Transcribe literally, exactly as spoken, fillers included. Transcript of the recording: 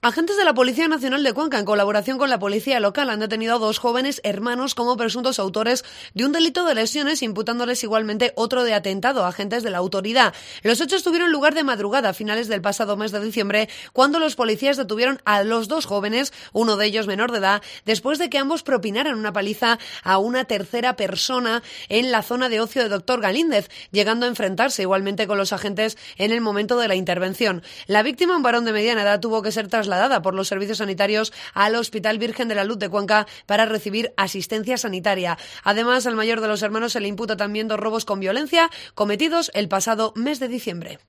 Agentes de la Policía Nacional de Cuenca, en colaboración con la policía local, han detenido a dos jóvenes hermanos como presuntos autores de un delito de lesiones, imputándoles igualmente otro de atentado a agentes de la autoridad. Los hechos tuvieron lugar de madrugada a finales del pasado mes de diciembre, cuando los policías detuvieron a los dos jóvenes, uno de ellos menor de edad, después de que ambos propinaran una paliza a una tercera persona en la zona de ocio de Doctor Galíndez, llegando a enfrentarse igualmente con los agentes en el momento de la intervención. La víctima, un varón de mediana edad, tuvo que ser trasladada por los servicios sanitarios al Hospital Virgen de la Luz de Cuenca para recibir asistencia sanitaria. Además, al mayor de los hermanos se le imputa también dos robos con violencia cometidos el pasado mes de diciembre.